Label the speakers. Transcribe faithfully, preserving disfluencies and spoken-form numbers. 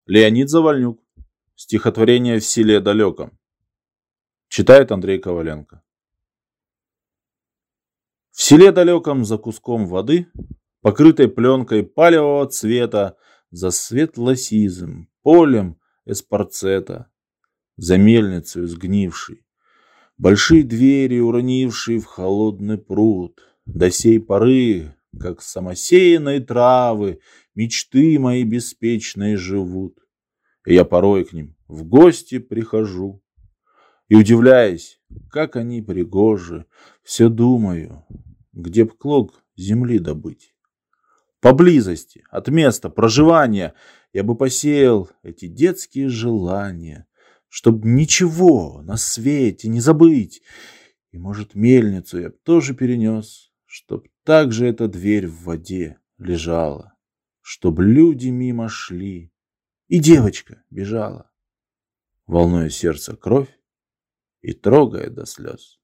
Speaker 1: Леонид Завальнюк. Стихотворение «В селе далеком». Читает Андрей Коваленко. В селе далеком за куском воды, покрытой пленкой палевого цвета, за светло-сизым полем эспарцета, за мельницей сгнившей, большие двери уронившие в холодный пруд, до сей поры, как самосеянные травы, мечты мои беспечные живут. И я порой к ним в гости прихожу. И, удивляясь, как они пригожи, все думаю, где б клок земли добыть. Поблизости от места проживания я бы посеял эти детские желания, чтоб ничего на свете не забыть. И, может, мельницу я б тоже перенес, чтоб также эта дверь в воде лежала, чтоб люди мимо шли, и девочка бежала, волнуя сердце кровь и трогая до слез.